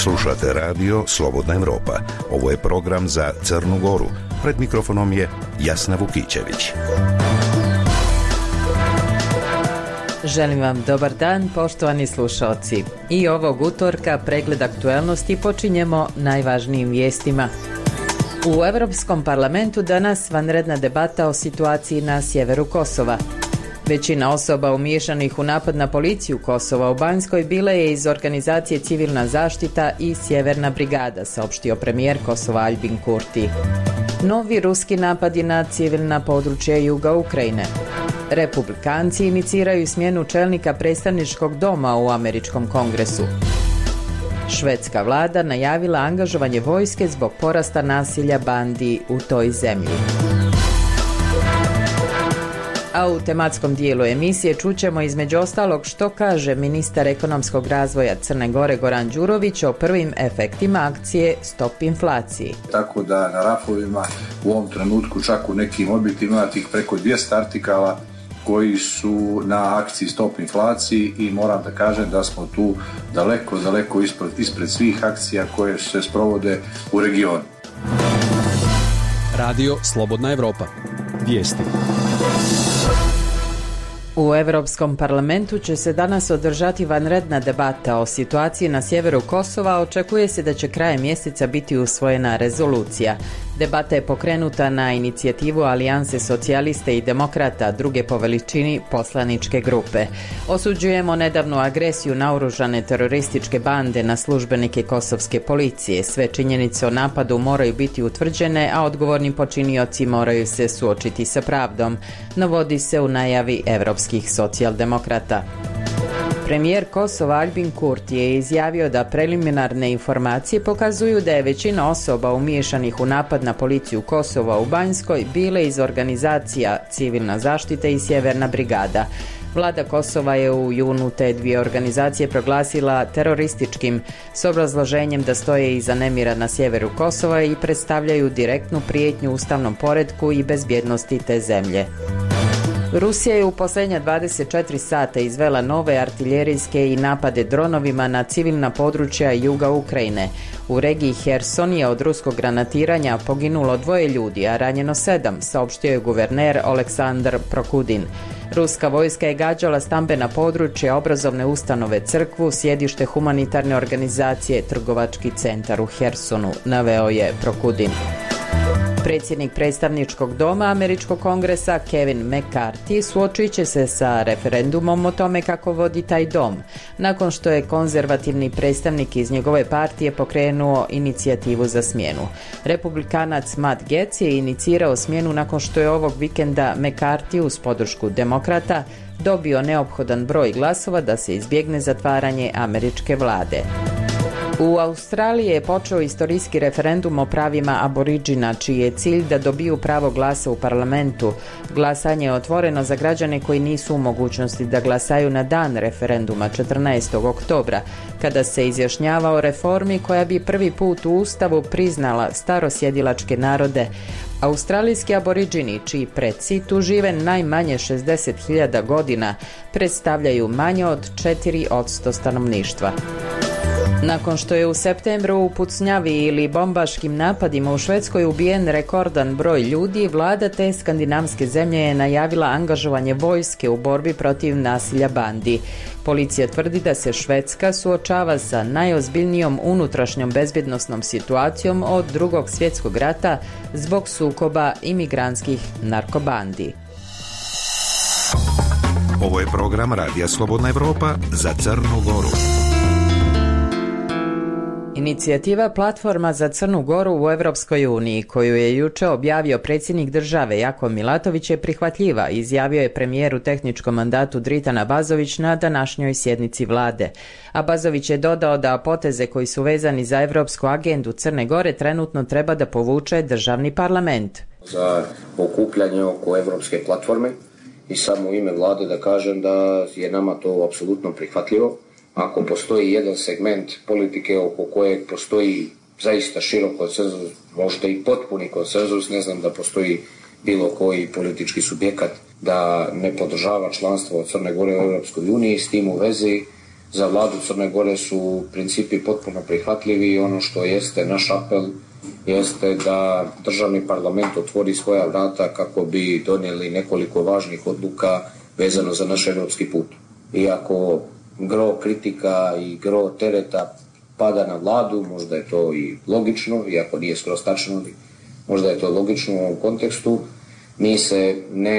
Slušate radio Slobodna Evropa. Ovo je program za Crnu Goru. Pred mikrofonom je Jasna Vukićević. Želim vam dobar dan, poštovani slušalci. I ovog utorka pregled aktuelnosti počinjemo najvažnijim vijestima. U Europskom parlamentu danas vanredna debata o situaciji na sjeveru Kosova. Većina osoba umiješanih u napad na policiju Kosova u Banjskoj bile je iz organizacije Civilna zaštita i Sjeverna brigada, saopštio premijer Kosova Aljbin Kurti. Novi ruski napadi na civilna područja juga Ukrajine. Republikanci iniciraju smjenu čelnika predstavničkog doma u američkom kongresu. Švedska vlada najavila angažovanje vojske zbog porasta nasilja bandi u toj zemlji. A u tematskom dijelu emisije čućemo između ostalog što kaže ministar ekonomskog razvoja Crne Gore Goran Đurović o prvim efektima akcije Stop inflaciji. Tako da na rafovima u ovom trenutku čak u nekim objektima ima tih preko 200 artikala koji su na akciji Stop inflaciji i moram da kažem da smo tu daleko ispred svih akcija koje se sprovode u regionu. Radio Slobodna Evropa. Vijesti. U Europskom parlamentu će se danas održati vanredna debata o situaciji na sjeveru Kosova. Očekuje se da će krajem mjeseca biti usvojena rezolucija. Debata je pokrenuta na inicijativu Alijanse socijaliste i demokrata, druge po veličini poslaničke grupe. Osuđujemo nedavnu agresiju naoružane terorističke bande na službenike kosovske policije. Sve činjenice o napadu moraju biti utvrđene, a odgovorni počinioci moraju se suočiti sa pravdom, navodi se u najavi evropskih socijaldemokrata. Premijer Kosova Aljbin Kurti je izjavio da preliminarne informacije pokazuju da je većina osoba umiješanih u napad na policiju Kosova u Banjskoj bile iz organizacija Civilna zaštita i Sjeverna brigada. Vlada Kosova je u junu te dvije organizacije proglasila terorističkim s obrazloženjem da stoje iza nemira na sjeveru Kosova i predstavljaju direktnu prijetnju ustavnom poretku i bezbjednosti te zemlje. Rusija je u posljednja 24 sata izvela nove artiljerijske i napade dronovima na civilna područja juga Ukrajine. U regiji Herson je od ruskog granatiranja poginulo 2 ljudi, a ranjeno 7, saopštio je guverner Oleksandr Prokudin. Ruska vojska je gađala stambena područja, obrazovne ustanove, crkvu, sjedište humanitarne organizacije, trgovački centar u Hersonu, naveo je Prokudin. Predsjednik predstavničkog doma američkog kongresa Kevin McCarthy suočit će se sa referendumom o tome kako vodi taj dom, nakon što je konzervativni predstavnik iz njegove partije pokrenuo inicijativu za smjenu. Republikanac Matt Gaetz je inicirao smjenu nakon što je ovog vikenda McCarthy uz podršku demokrata dobio neophodan broj glasova da se izbjegne zatvaranje američke vlade. U Australiji je počeo istorijski referendum o pravima aboriđina, čiji je cilj da dobiju pravo glasa u parlamentu. Glasanje je otvoreno za građane koji nisu u mogućnosti da glasaju na dan referenduma 14. oktobra, kada se izjašnjava o reformi koja bi prvi put u Ustavu priznala starosjedilačke narode. Australijski aboriđini, čiji preci tu žive najmanje 60.000 godina, predstavljaju manje od 4% stanovništva. Nakon što je u septembru u pucnjavi ili bombaškim napadima u Švedskoj ubijen rekordan broj ljudi, vlada te skandinavske zemlje je najavila angažovanje vojske u borbi protiv nasilja bandi. Policija tvrdi da se Švedska suočava sa najozbiljnijom unutrašnjom bezbjednosnom situacijom od Drugog svjetskog rata zbog sukoba imigrantskih narkobandi. Ovo je program Radija Slobodna Evropa za Crnu Goru. Inicijativa Platforma za Crnu Goru u Europskoj uniji, koju je juče objavio predsjednik države Jakov Milatović, je prihvatljiva, izjavio je premijer u tehničkom mandatu Dritan Abazović na današnjoj sjednici vlade. Abazović je dodao da poteze koji su vezani za europsku agendu Crne Gore trenutno treba da povuče državni parlament. Za okupljanje oko europske platforme i samo u ime vlade da kažem da je nama to apsolutno prihvatljivo. Ako postoji jedan segment politike oko kojeg postoji zaista širok konsenzus, možda i potpuni konsenzus, ne znam da postoji bilo koji politički subjekat da ne podržava članstvo Crne Gore u Europskoj uniji. S tim u vezi za vladu Crne Gore su principi potpuno prihvatljivi i ono što jeste naš apel jeste da državni parlament otvori svoja vrata kako bi donijeli nekoliko važnih odluka vezano za naš europski put. Iako gro kritika i gro tereta pada na vladu, možda je to i logično, iako nije skroz tačno, možda je to logično u ovom kontekstu, mi se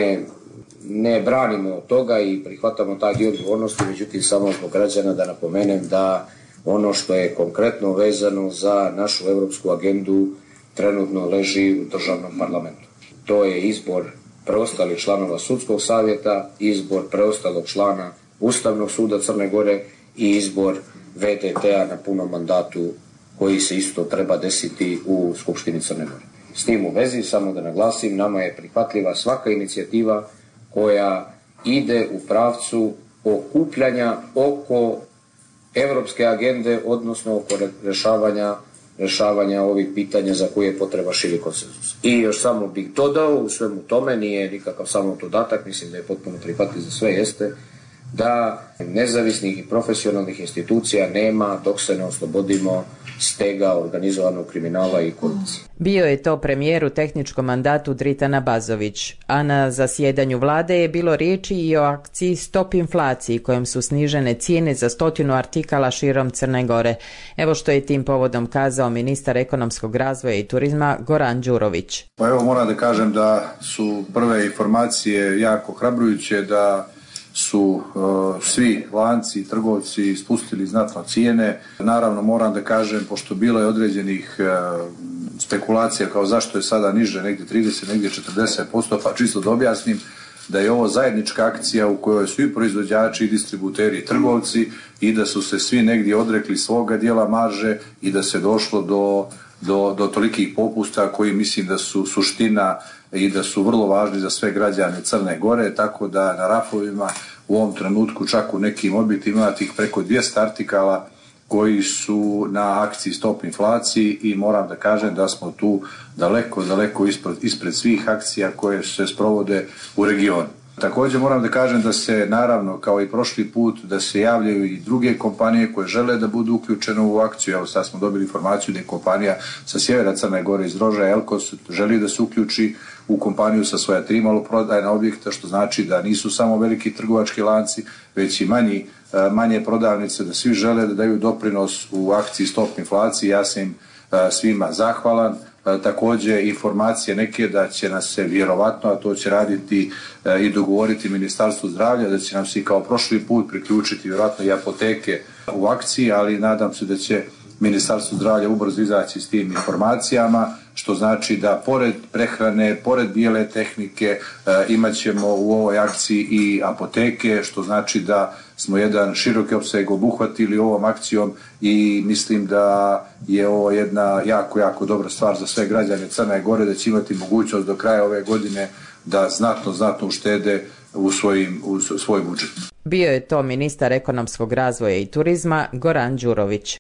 ne branimo od toga i prihvatamo taj dio odgovornosti, međutim samo zbog građana da napomenem da ono što je konkretno vezano za našu europsku agendu trenutno leži u državnom parlamentu. To je izbor preostalih članova sudskog savjeta, izbor preostalog člana Ustavnog suda Crne Gore i izbor VTT-a na punom mandatu koji se isto treba desiti u Skupštini Crne Gore. S tim u vezi, samo da naglasim, nama je prihvatljiva svaka inicijativa koja ide u pravcu okupljanja oko europske agende, odnosno oko rješavanja ovih pitanja za koje je potreba širi konsenzus. I još samo bih dodao u svemu tome, nije nikakav samo dodatak, mislim da je potpuno prihvatljiv za sve, jeste da nezavisnih i profesionalnih institucija nema dok se ne oslobodimo stega organizovanog kriminala i korupcije. Bio je to premijer u tehničkom mandatu Dritana Bazović, a na zasjedanju vlade je bilo riječi i o akciji Stop inflaciji kojom su snižene cijene za 100 artikala širom Crne Gore. Evo što je tim povodom kazao ministar ekonomskog razvoja i turizma Goran Đurović. Pa evo moram da kažem da su prve informacije jako hrabrujuće, da su svi lanci i trgovci spustili znatno cijene. Naravno moram da kažem, pošto bilo je određenih spekulacija kao zašto je sada niže, negdje 30, negdje 40%, pa čisto da objasnim da je ovo zajednička akcija u kojoj su i proizvođači i distributeri i trgovci i da su se svi negdje odrekli svoga dijela marže i da se došlo do tolikih popusta koji mislim da su suština i da su vrlo važni za sve građane Crne Gore, tako da na rafovima u ovom trenutku čak u nekim objektima ima tih preko 200 artikala koji su na akciji Stop inflaciji i moram da kažem da smo tu daleko ispred svih akcija koje se sprovode u regionu. Također moram da kažem da se naravno kao i prošli put da se javljaju i druge kompanije koje žele da budu uključene u akciju. Evo sad smo dobili informaciju da je kompanija sa sjevera Crne Gore iz Rožaja Elkos želi da se uključi u kompaniju sa svoja 3 maloprodajna objekta, što znači da nisu samo veliki trgovački lanci, već i manje prodavnice, da svi žele da daju doprinos u akciji Stop inflaciji. Ja sam im svima zahvalan. Također informacije neke da će nas se vjerovatno, a to će raditi i dogovoriti Ministarstvo zdravlja, da će nam se kao prošli put priključiti vjerojatno i apoteke u akciji, ali nadam se da će Ministarstvo zdravlja ubrzo izaći s tim informacijama, što znači da pored prehrane, pored bijele tehnike imat ćemo u ovoj akciji i apoteke, što znači da smo jedan široki opseg obuhvatili ovom akcijom i mislim da je ovo jedna jako dobra stvar za sve građane Crne Gore, da će imati mogućnost do kraja ove godine da znatno uštede u svoj budžet. Bio je to ministar ekonomskog razvoja i turizma Goran Đurović.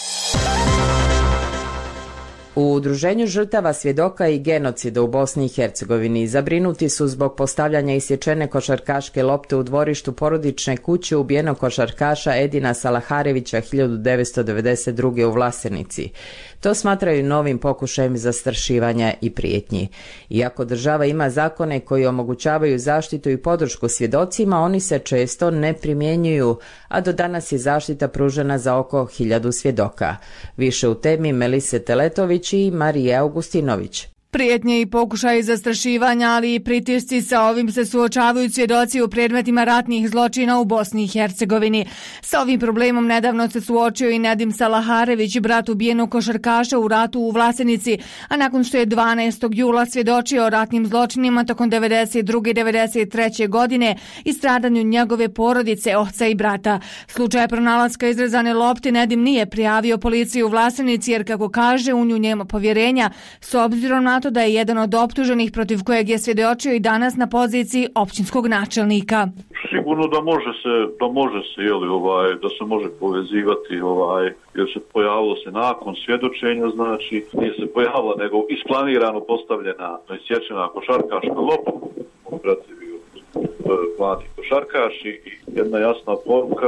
U Udruženju žrtava svjedoka i genocida u Bosni i Hercegovini zabrinuti su zbog postavljanja isječene košarkaške lopte u dvorištu porodične kuće ubijenog košarkaša Edina Salaharevića 1992. u Vlasenici. To smatraju novim pokušajem zastrašivanja i prijetnji. Iako država ima zakone koji omogućavaju zaštitu i podršku svjedocima, oni se često ne primjenjuju, a do danas je zaštita pružena za oko 1000 svjedoka. Više u temi Melise Teletović i Marije Augustinović. Prijetnje i pokušaji zastrašivanja, ali i pritisci, sa ovim se suočavaju svjedoci u predmetima ratnih zločina u Bosni i Hercegovini. Sa ovim problemom nedavno se suočio i Nedim Salaharević, brat ubijenog košarkaša u ratu u Vlasenici, a nakon što je 12. jula svjedočio o ratnim zločinima tokom 92. i 93. godine i stradanju njegove porodice, oca i brata. Slučaj pronalaska izrezane lopte Nedim nije prijavio policiji u Vlasenici jer, kako kaže, u nju nema povjerenja, s obzirom na to da je jedan od optuženih protiv kojeg je svjedočio i danas na poziciji općinskog načelnika. Sigurno da može se da se može povezivati jer se pojavilo se nakon svjedočenja, znači nije se pojavila nego isplanirano postavljena isječena košarkaška lopta. mladi košarkaš i jedna jasna poruka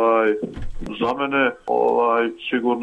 za mene sigurno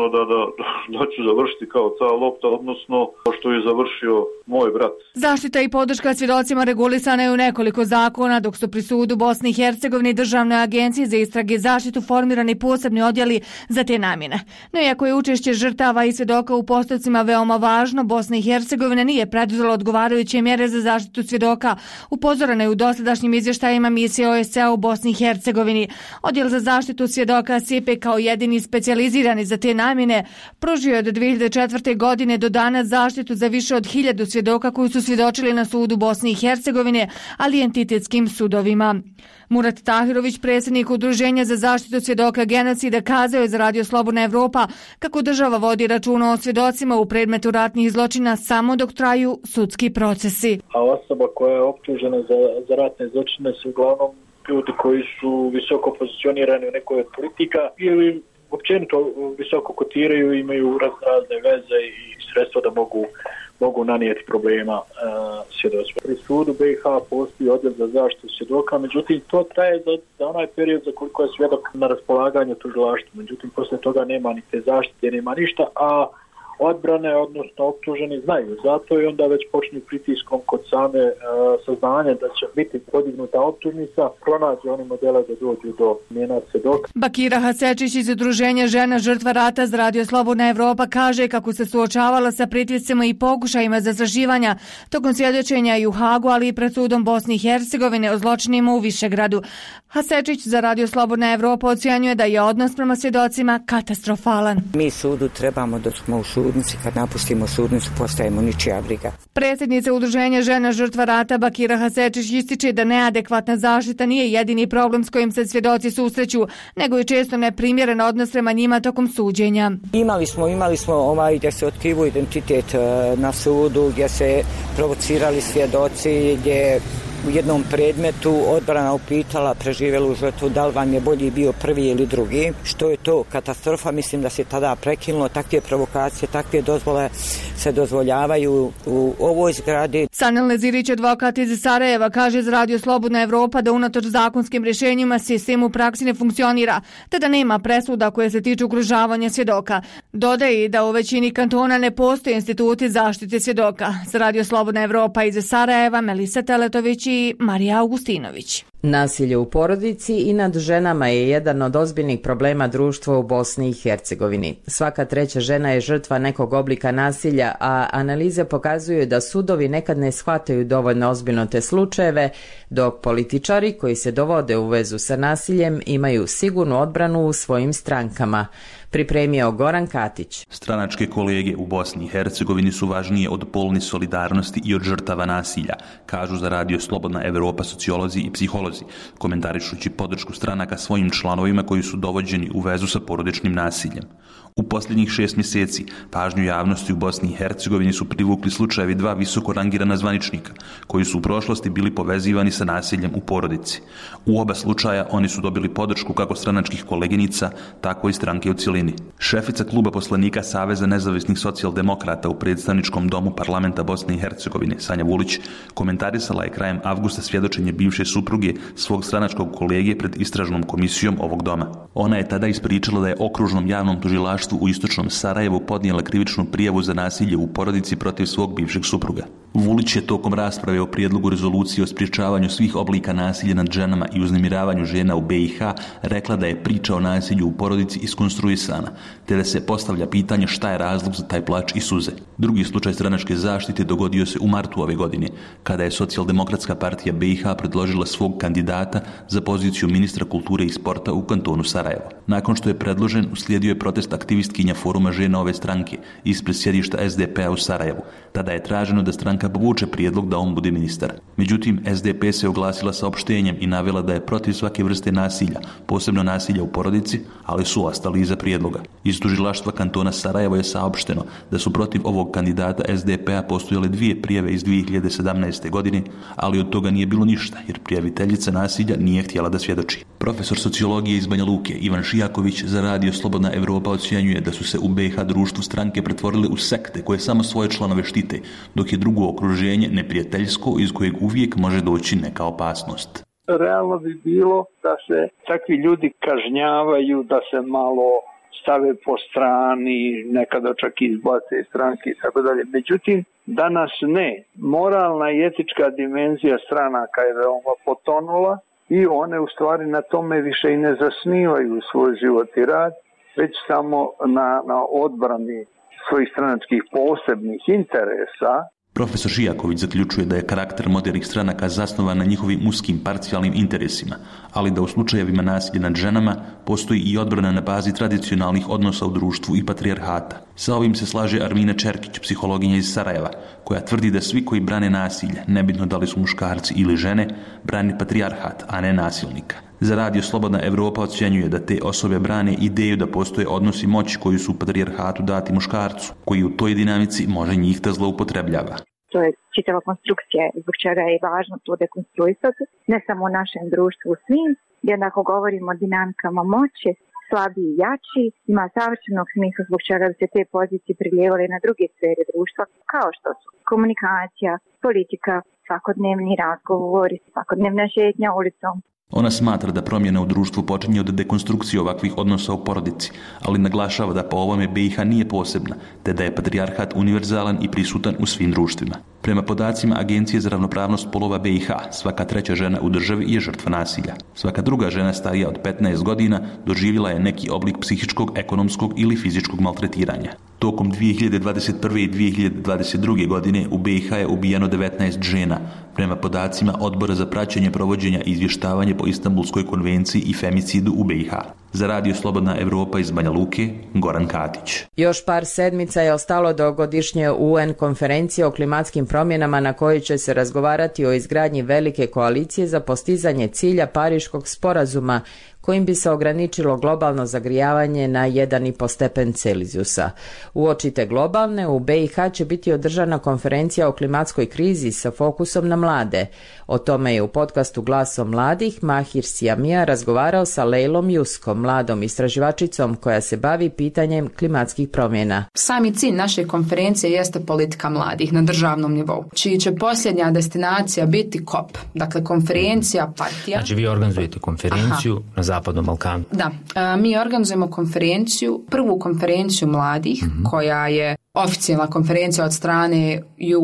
da ću završiti kao ta lopta, odnosno što je završio moj brat. Zaštita i podrška svjedocima regulisana je u nekoliko zakona, dok su pri sudu Bosne i Hercegovine i Državnoj agenciji za istrage i zaštitu formirani posebni odjeli za te namjene. No iako je učešće žrtava i svjedoka u postupcima veoma važno, Bosna i Hercegovina nije preduzela odgovarajuće mjere za zaštitu svjedoka. Upozorena je u dosadašnjim izvještajima misije OSCE u Bosni i Hercegovini. Odjel za zaštitu svjedoka SIPE kao jedini specijalizirani za te namjene pružio je od 2004. godine do danas zaštitu za više od 1000 svjedoka koji su svjedočili na sudu Bosne i Hercegovine, ali i entitetskim sudovima. Murat Tahirović, predsjednik Udruženja za zaštitu svjedoka genocida, kazao je za Radio Slobodna Evropa kako država vodi računa o svjedocima u predmetu ratnih zločina samo dok traju sudski procesi. A osoba koja je optužena za ratne zločine su uglavnom ljudi koji su visoko pozicionirani u nekoj od politika ili općenito visoko kotiraju, imaju razne veze i sredstva da mogu nanijeti problema svjedocima. Pri sudu BiH postoji odjel za zaštitu svjedoka, međutim to traje za onaj period za koliko je svjedok na raspolaganju tužilaštvu. Međutim, poslije toga nema ni te zaštite, nema ništa, a odbrane, odnosno optuženi znaju. Zato i onda već počne pritiskom kod same saznanja da će biti podignuta optužnica, pronađe oni modele da dođu do mjena svjedoka. Bakira Hasečić iz Udruženja žena žrtva rata za Radio Slobodna Evropa kaže kako se suočavala sa pritiscima i pokušajima zastrašivanja tokom svjedočenja i u Hagu, ali i pred sudom Bosne i Hercegovine o zločinima u Višegradu. Hasečić za Radio Slobodna Evropa ocjenjuje da je odnos prema svjedocima katastrofalan. Mi sudu trebamo da smo u sudnici, kad napustimo sudnicu postajemo ničija briga. Predsjednica Udruženja žena žrtva rata Bakira Hasečić ističe da neadekvatna zaštita nije jedini problem s kojim se svjedoci susreću, nego i često neprimjeren odnos prema njima tokom suđenja. Imali smo gdje se otkrivu identitet na sudu, gdje se provocirali svjedoci, gdje u jednom predmetu odbrana upitala preživjelu žrtvu da li vam je bolji bio prvi ili drugi. Što je to katastrofa, mislim da se tada prekinulo. Takve provokacije, takve dozvole se dozvoljavaju u ovoj zgradi. Sanel Nezirić, advokat iz Sarajeva, kaže za Radio Slobodna Evropa da unatoč zakonskim rješenjima sistem u praksi ne funkcionira, te da nema presuda koje se tiču ugrožavanja svjedoka. Dodaje da u većini kantona ne postoje instituti zaštite svjedoka. Za Radio Slobodna Evropa iz Sarajeva, Melisa Teletović i Marija Augustinović. Nasilje u porodici i nad ženama je jedan od ozbiljnih problema društva u Bosni i Hercegovini. Svaka treća žena je žrtva nekog oblika nasilja, a analize pokazuju da sudovi nekad ne shvataju dovoljno ozbiljno te slučajeve, dok političari koji se dovode u vezu sa nasiljem imaju sigurnu odbranu u svojim strankama. Pripremio Goran Katić. Stranačke kolege u Bosni i Hercegovini su važnije od polne solidarnosti i od žrtava nasilja, kažu za Radio Slobodna Evropa sociolozi i psiholozi, komentarišući podršku stranaka svojim članovima koji su dovođeni u vezu sa porodičnim nasiljem. U posljednjih 6 mjeseci pažnju javnosti u Bosni i Hercegovini su privukli slučajevi 2 visoko rangirana zvaničnika, koji su u prošlosti bili povezivani sa nasiljem u porodici. U oba slučaja oni su dobili podršku kako stranačkih koleginica, tako i stranke u cjelini. Šefica kluba poslanika Saveza nezavisnih socijaldemokrata u predstavničkom domu parlamenta Bosne i Hercegovine, Sanja Vulić, komentarisala je krajem avgusta svjedočenje bivše supruge svog stranačkog kolege pred istražnom komisijom ovog doma. Ona je tada ispričala da je okružnom javnom tužilaštvu u istočnom Sarajevu podnijela krivičnu prijavu za nasilje u porodici protiv svog bivšeg supruga. Vulić je tokom rasprave o prijedlogu rezolucije o sprječavanju svih oblika nasilja nad ženama i uznemiravanju žena u BiH rekla da je priča o nasilju u porodici iskonstruisana, te da se postavlja pitanje šta je razlog za taj plač i suze. Drugi slučaj stranačke zaštite dogodio se u martu ove godine, kada je Socijaldemokratska partija BiH predložila svog kandidata za poziciju ministra kulture i sporta u kantonu Sarajevo. Nakon što je predložen, uslijedio je protest aktivistkinja foruma žena ove stranke ispred sjedišta SDP-a u Sarajevu. Tada je traženo da stranka povuče prijedlog da on bude ministar. Međutim, SDP se oglasila saopštenjem i navela da je protiv svake vrste nasilja, posebno nasilja u porodici, ali su ostali iza prijedloga. Iz tužilaštva kantona Sarajevo je saopšteno da su protiv ovog kandidata SDP-a postojale 2 prijave iz 2017. godine, ali od toga nije bilo ništa, jer prijaviteljica nasilja nije htjela da svjedoči. Profesor sociologije iz Banja Luke, Ivan Šijaković, za Radio Slobodna Evropa ocjenjuje da su se u BiH društvu stranke pretvorile u sekte koje samo svoje članove štite, dok je drugo okruženje neprijateljsko iz kojeg uvijek može doći neka opasnost. realno bi bilo da se takvi ljudi kažnjavaju, da se malo stave po strani, nekada čak izbace iz stranke i tako dalje. Međutim, danas ne. Moralna i etička dimenzija stranaka je veoma potonula i one u stvari na tome više i ne zasnivaju svoj život i rad, već samo na odbrani svojih stranačkih posebnih interesa. Profesor Šijaković zaključuje da je karakter modernih stranaka zasnovan na njihovim uskim parcijalnim interesima, ali da u slučajevima nasilja nad ženama postoji i odbrana na bazi tradicionalnih odnosa u društvu i patrijarhata. Sa ovim se slaže Armina Čerkić, psihologinja iz Sarajeva, koja tvrdi da svi koji brane nasilje, nebitno da li su muškarci ili žene, brane patrijarhat, a ne nasilnika. Za Radio Slobodna Evropa ocjenjuje da te osobe brane ideju da postoje odnosi moći koji su u patrijarhatu dati muškarcu, koji u toj dinamici može njih da zloupotrebljava. To je čitava konstrukcija, zbog čega je važno to dekonstruisati, ne samo u našem društvu u svim, jer ako govorimo o dinamikama moći, slabiji i jači, ima savršenog smisla zbog čega bi se te pozicije prilijevale na druge sfere društva, kao što su komunikacija, politika, svakodnevni razgovori, svakodnevna šetnja ulicom. Ona smatra da promjena u društvu počinje od dekonstrukcije ovakvih odnosa u porodici, ali naglašava da po ovome BiH nije posebna, te da je patrijarhat univerzalan i prisutan u svim društvima. Prema podacima Agencije za ravnopravnost polova BiH, svaka treća žena u državi je žrtva nasilja. Svaka druga žena starija od 15 godina doživjela je neki oblik psihičkog, ekonomskog ili fizičkog maltretiranja. Tokom 2021. i 2022. godine u BiH je ubijeno 19 žena, prema podacima Odbora za praćenje provođenja i izvještavanje po Istanbulskoj konvenciji i femicidu u BiH. Za Radio Slobodna Evropa iz Banja Luke, Goran Katić. Još par sedmica je ostalo do godišnje UN konferencije o klimatskim promjenama na kojoj će se razgovarati o izgradnji velike koalicije za postizanje cilja Pariškog sporazuma kojim bi se ograničilo globalno zagrijavanje na 1,5 stepen Celzijusa. Uoči te globalne, u BiH će biti održana konferencija o klimatskoj krizi sa fokusom na mlade. O tome je u podcastu Glasom mladih Mahir Siamija razgovarao sa Lejlom Juskom, mladom istraživačicom koja se bavi pitanjem klimatskih promjena. Sami cilj naše konferencije jeste politika mladih na državnom nivou, čiji će posljednja destinacija biti COP, dakle konferencija partija. Znači vi organizujete konferenciju na Zapadnom Balkanu. Da, mi organizujemo konferenciju, prvu konferenciju mladih, koja je oficijalna konferencija od strane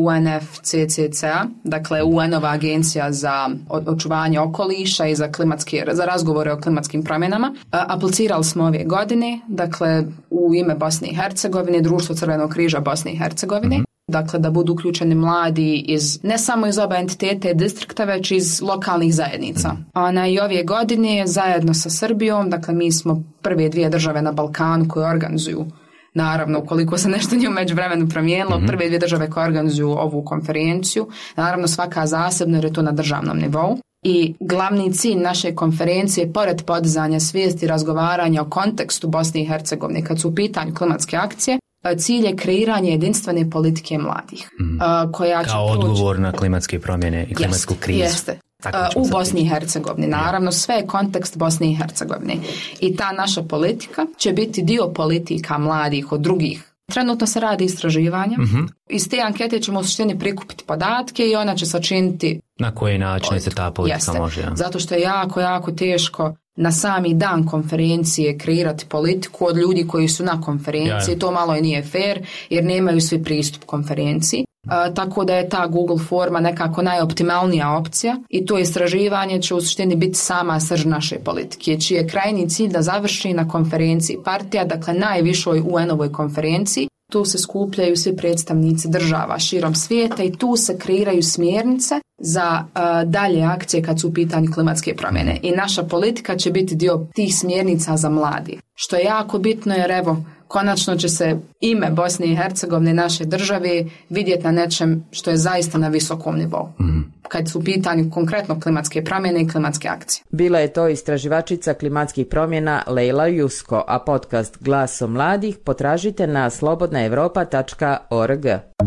UNFCCC-a, dakle UN-ova agencija za očuvanje okoliša i za razgovore o klimatskim promjenama. Aplicirali smo ove godine, dakle u ime Bosne i Hercegovine, Društvo Crvenog križa Bosne i Hercegovine, dakle da budu uključeni mladi ne samo iz oba entiteta i distrikta, već iz lokalnih zajednica. A i ove godine zajedno sa Srbijom, dakle mi smo prve dvije države na Balkanu koje organizuju, naravno ukoliko se nešto nije u međuvremenu promijenilo, prve dvije države koje organizuju ovu konferenciju, naravno svaka zasebno jer je to na državnom nivou. I glavni cilj naše konferencije, pored podizanja svijesti i razgovaranja o kontekstu Bosne i Hercegovine kad su u pitanju klimatske akcije, cilj je kreiranje jedinstvene politike mladih. Koja kao odgovor na klimatske promjene i klimatsku krizu. Jeste. U Bosni i Hercegovini. Naravno, sve je kontekst Bosne i Hercegovine. I ta naša politika će biti dio politika mladih od drugih. Trenutno se radi istraživanja. Iz te ankete ćemo u suštini prikupiti podatke i ona će sačiniti... Na koji način se ta politika može? Ja. Zato što je jako teško na sami dan konferencije kreirati politiku od ljudi koji su na konferenciji. To malo i nije fair jer nemaju svi pristup konferenciji. Tako da je ta Google forma nekako najoptimalnija opcija i to istraživanje će u suštini biti sama srž naše politike, čiji je krajnji cilj da završi na konferenciji partija, dakle najvišoj UN-ovoj konferenciji. Tu se skupljaju svi predstavnici država širom svijeta i tu se kreiraju smjernice za dalje akcije kad su u pitanju klimatske promjene. I naša politika će biti dio tih smjernica za mladi. Što je jako bitno jer evo, konačno će se ime Bosne i Hercegovine, naše države, vidjeti na nečem što je zaista na visokom nivou. Kad su u pitanju konkretno klimatske promjene i klimatske akcije. Bila je to istraživačica klimatskih promjena Lejla Jusko, a podcast Glasom mladih potražite na slobodnaevropa.org.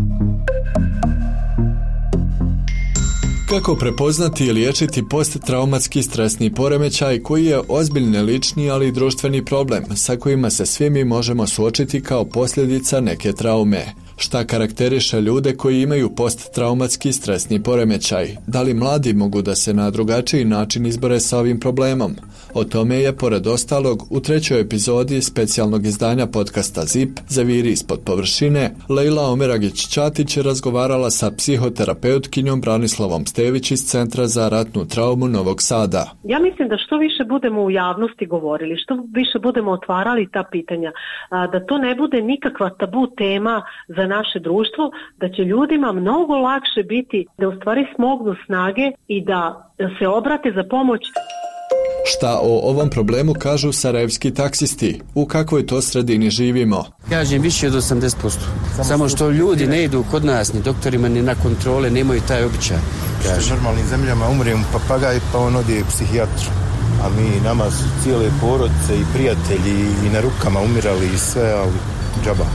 Kako prepoznati i liječiti posttraumatski stresni poremećaj koji je ozbiljni lični ali i društveni problem sa kojima se svi mi možemo suočiti kao posljedica neke traume. Šta karakteriše ljude koji imaju posttraumatski stresni poremećaj? Da li mladi mogu da se na drugačiji način izbore sa ovim problemom? O tome je, pored ostalog, u 3. epizodi specijalnog izdanja podcasta ZIP Zaviri ispod površine, Lejla Omeragić-Ćatić razgovarala sa psihoterapeutkinjom Branislavom Stević iz Centra za ratnu traumu Novog Sada. Ja mislim da što više budemo u javnosti govorili, što više budemo otvarali ta pitanja, da to ne bude nikakva tabu tema za naše društvo, da će ljudima mnogo lakše biti da u stvari smognu snage i da se obrate za pomoć. Šta o ovom problemu kažu sarajevski taksisti? U kakvoj to sredini živimo? Kažem više od 80%. Samo što ljudi ne idu kod nas, ni doktorima, ni na kontrole, nemaju taj običaj. U normalnim zemljama umre papagaj pa on ode psihijatru. A nama su cijele porodice i prijatelji i na rukama umirali i sve, ali džaba.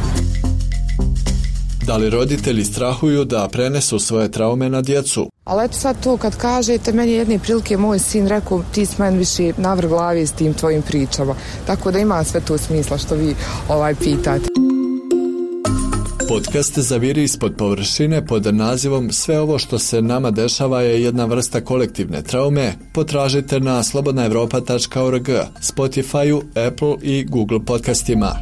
Da li roditelji strahuju da prenesu svoje traume na djecu? Ali eto sad to kad kažete, meni jedne prilike moj sin rekao, ti si meni više navrh glavi s tim tvojim pričama. Tako da ima sve to smisla što vi pitate. Podcast Zaviri ispod površine pod nazivom Sve ovo što se nama dešava je jedna vrsta kolektivne traume. Potražite na slobodnaevropa.org, Spotify-u, Apple i Google podcastima.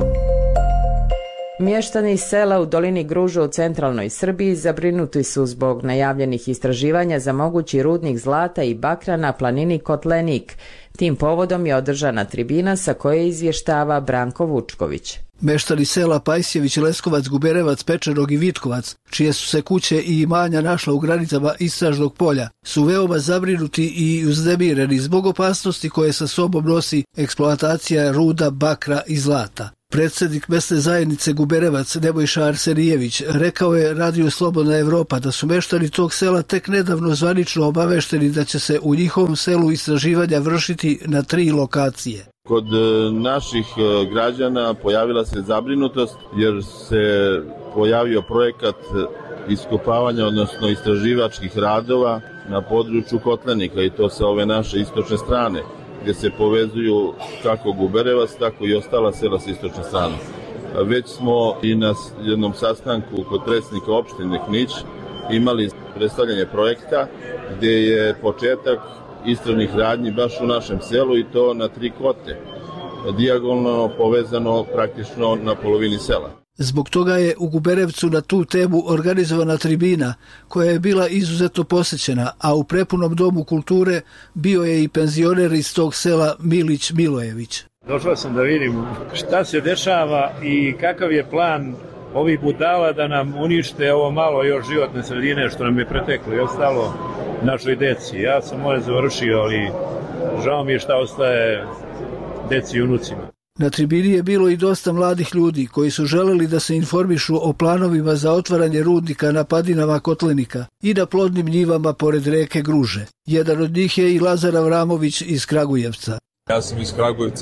Mještani iz sela u dolini Gruža u centralnoj Srbiji zabrinuti su zbog najavljenih istraživanja za mogući rudnik zlata i bakra na planini Kotlenik. Tim povodom je održana tribina sa koje izvještava Branko Vučković. Meštani sela Pajsjević, Leskovac, Guberevac, Pečerog i Vitkovac, čije su se kuće i imanja našla u granicama istražnog polja, su veoma zabrinuti i uznemireni zbog opasnosti koje sa sobom nosi eksploatacija ruda, bakra i zlata. Predsjednik mesne zajednice Guberevac Nebojša Arsenijević rekao je Radiju Slobodna Evropa da su meštani tog sela tek nedavno zvanično obavešteni da će se u njihovom selu istraživanja vršiti na 3 lokacije. Kod naših građana pojavila se zabrinutost jer se pojavio projekat iskopavanja, odnosno istraživačkih radova na području Kotlenika i to sa ove naše istočne strane, gdje se povezuju kako Guberevac, tako i ostala sela sa istočne strane. Već smo i na jednom sastanku kod predsjednika opštine Knić imali predstavljanje projekta gdje je početak istražnih radnji baš u našem selu i to na 3 kote, dijagonalno povezano praktično na polovini sela. Zbog toga je u Guberevcu na tu temu organizovana tribina koja je bila izuzetno posjećena, a u prepunom domu kulture bio je i penzioner iz tog sela Milić Milojević. Došao sam da vidim šta se dešava i kakav je plan ovih budala da nam unište ovo malo još životne sredine što nam je preteklo i ostalo našoj deci. Ja sam moje završio, ali žao mi je šta ostaje deci i unucima. Na tribini je bilo i dosta mladih ljudi koji su želeli da se informišu o planovima za otvaranje rudnika na padinama Kotlenika i na plodnim njivama pored reke Gruže. Jedan od njih je i Lazar Avramović iz Kragujevca. Ja sam iz Kragujevca,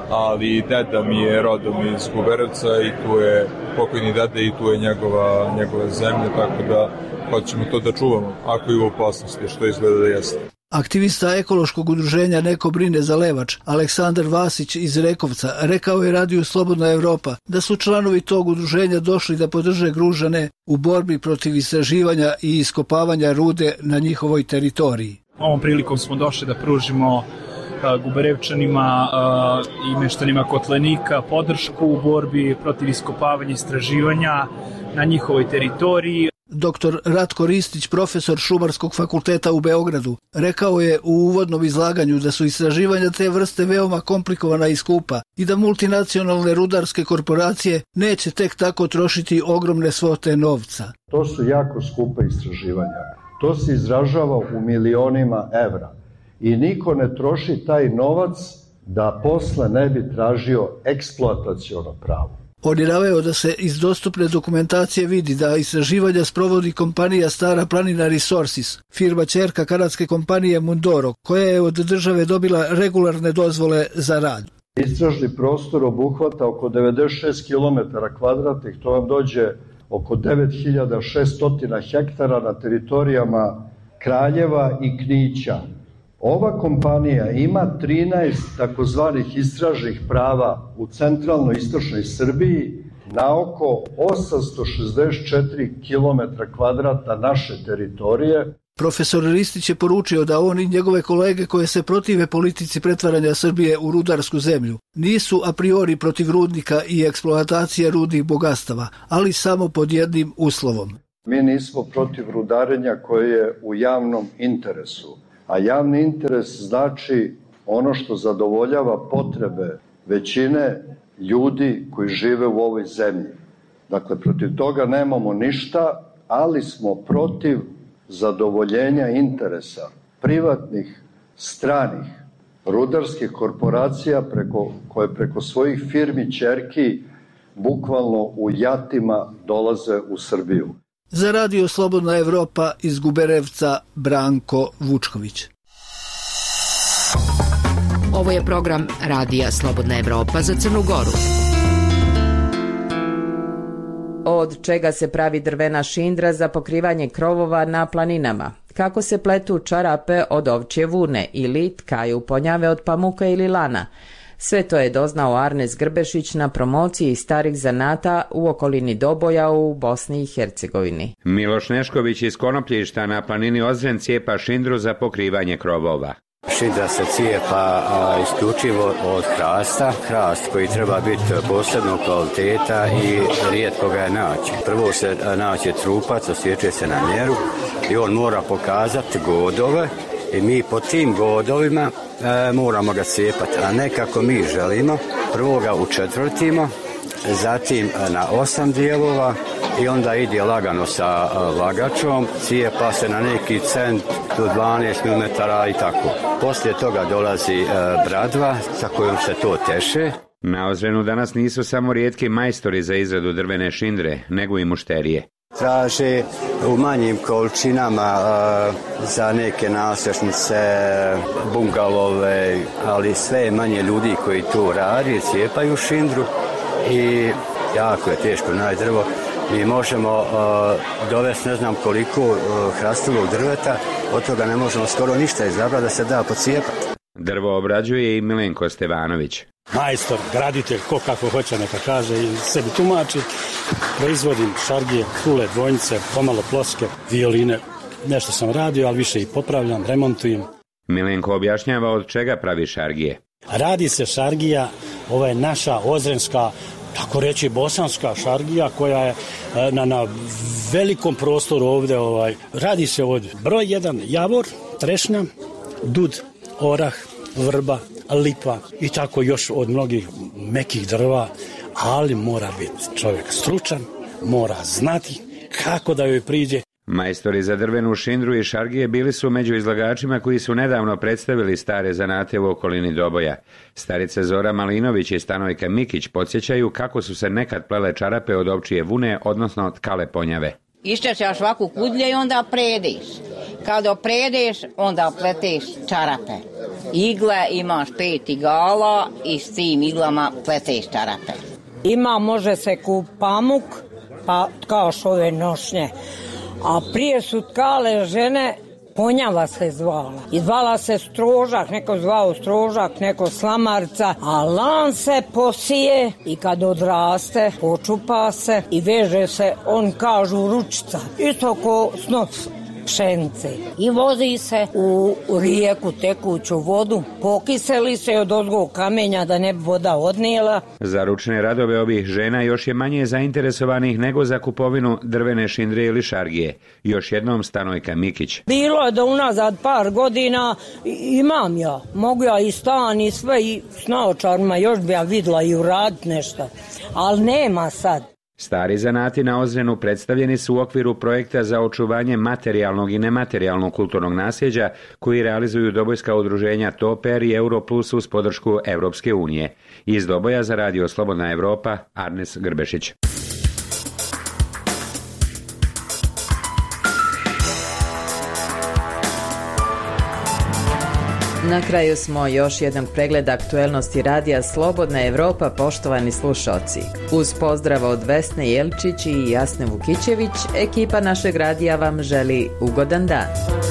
ali deda mi je rodom iz Guberevca i tu je pokojni deda i tu je njegova zemlja, tako da hoćemo to da čuvamo, ako je u opasnosti, što izgleda da jeste. Aktivista ekološkog udruženja Neko brine za Levač, Aleksandar Vasić iz Rekovca, rekao je Radiju Slobodna Evropa da su članovi tog udruženja došli da podrže Gružane u borbi protiv istraživanja i iskopavanja rude na njihovoj teritoriji. Ovom prilikom smo došli da pružimo Guberevčanima i meštanima Kotlenika podršku u borbi protiv iskopavanja i istraživanja na njihovoj teritoriji. Dr. Ratko Ristić, profesor Šumarskog fakulteta u Beogradu, rekao je u uvodnom izlaganju da su istraživanja te vrste veoma komplikovana i skupa i da multinacionalne rudarske korporacije neće tek tako trošiti ogromne svote novca. To su jako skupa istraživanja. To se izražava u milionima evra i niko ne troši taj novac da posle ne bi tražio eksploataciono pravo. On je naveo da se iz dostupne dokumentacije vidi da istraživanja sprovodi kompanija Stara planina Resources, firma ćerka kanadske kompanije Mundoro, koja je od države dobila regularne dozvole za rad. Istražni prostor obuhvata oko 96 km kvadratnih, to vam dođe oko 9600 hektara na teritorijama Kraljeva i Knića. Ova kompanija ima 13 takozvanih istražnih prava u centralnoj istočnoj Srbiji na oko 864 km kvadratna naše teritorije. Profesor Ristić je poručio da on i njegove kolege koje se protive politici pretvaranja Srbije u rudarsku zemlju nisu a priori protiv rudnika i eksploatacije rudnih bogatstava, ali samo pod jednim uslovom. Mi nismo protiv rudarenja koje je u javnom interesu, a javni interes znači ono što zadovoljava potrebe većine ljudi koji žive u ovoj zemlji. Dakle, protiv toga nemamo ništa, ali smo protiv zadovoljenja interesa privatnih, stranih, rudarskih korporacija koje preko svojih firmi ćerki bukvalno u jatima dolaze u Srbiju. Za Radio Slobodna Evropa iz Guberevca Branko Vučković. Ovo je program Radija Slobodna Evropa za Crnu Goru. Od čega se pravi drvena šindra za pokrivanje krovova na planinama? Kako se pletu čarape od ovčje vune ili tkaju ponjave od pamuka ili lana? Sve to je doznao Arnes Grbešić na promociji starih zanata u okolini Doboja u Bosni i Hercegovini. Miloš Nešković iz Konopljišta na planini Ozren cijepa šindru za pokrivanje krovova. Šindra se cijepa isključivo od hrasta, hrast koji treba biti posebnog kvaliteta i rijetko ga je naći. Prvo se naći trupac, osjeće se na mjeru i on mora pokazati godove i mi po tim godovima moramo ga cijepati, a ne kako mi želimo. Prvo ga učetvrtimo, zatim na 8 dijelova i onda ide lagano sa lagačom, cijepa se na neki cent do 12 mm i tako. Poslije toga dolazi bradva sa kojom se to teše. Na Ozrenu danas nisu samo rijetki majstori za izradu drvene šindre, nego i mušterije. Traže u manjim količinama za neke nasljednice, bungalove, ali sve manje ljudi koji to radi, cijepaju šindru i jako je teško naći drvo. Mi možemo dovesti ne znam koliko hrastovog drveta, od toga ne možemo skoro ništa izabrati da se da pocijepati. Drvo obrađuje i Milenko Stevanović. Majstor, graditelj, ko kako hoće neka kaže i sebi tumači. Proizvodim šargije, kule, dvojnice, pomalo ploske, violine. Nešto sam radio, ali više i popravljam, remontujem. Milenko objašnjava od čega pravi šargije. Radi se šargija, ovo je naša ozrenska, tako reći bosanska šargija koja je na velikom prostoru ovdje. Radi se od broj 1 javor, trešnja, dud, orah, vrba, lipa i tako još od mnogih mekih drva, ali mora biti čovjek stručan, mora znati kako da joj priđe. Majstori za drvenu šindru i šargije bili su među izlagačima koji su nedavno predstavili stare zanate u okolini Doboja. Starica Zora Malinović i Stanojka Mikić podsjećaju kako su se nekad plele čarape od ovčije vune, odnosno tkale ponjave. Iščešljaš ovakvu kudlje i onda prediš. Kada predeš, onda pleteš čarape. Igle imaš 5 igala i s tim iglama pleteš čarape. Može se kup pamuk, pa tkaš ove nošnje. A prije su tkale žene, ponjava se zvala. I zvala se strožak, neko zvao strožak, neko slamarca. A lan se posije i kad odraste, počupa se i veže se, on kažu ručica. Isto ko snop pšenice. I vozi se u rijeku, tekuću vodu, pokiseli se od ozgo kamenja da ne bi voda odnijela. Za ručne radove ovih žena još je manje zainteresovanih nego za kupovinu drvene šindre ili šargije. Još jednom Stanojka Mikić. Bilo je da unazad par godina imam ja, mogu ja i stan i sve i s naočarima još bi ja vidjela i uraditi nešto, ali nema sad. Stari zanati na Ozrenu predstavljeni su u okviru projekta za očuvanje materijalnog i nematerijalnog kulturnog nasljeđa koji realizuju dobojska udruženja Toper i Europlus uz podršku Evropske unije. Iz Doboja za Radio Slobodna Evropa, Arnes Grbešić. Na kraju smo još jedan pregled aktuelnosti Radija Slobodna Evropa, poštovani slušalci. Uz pozdrav od Vesne Jelčić i Jasne Vukićević, ekipa našeg radija vam želi ugodan dan.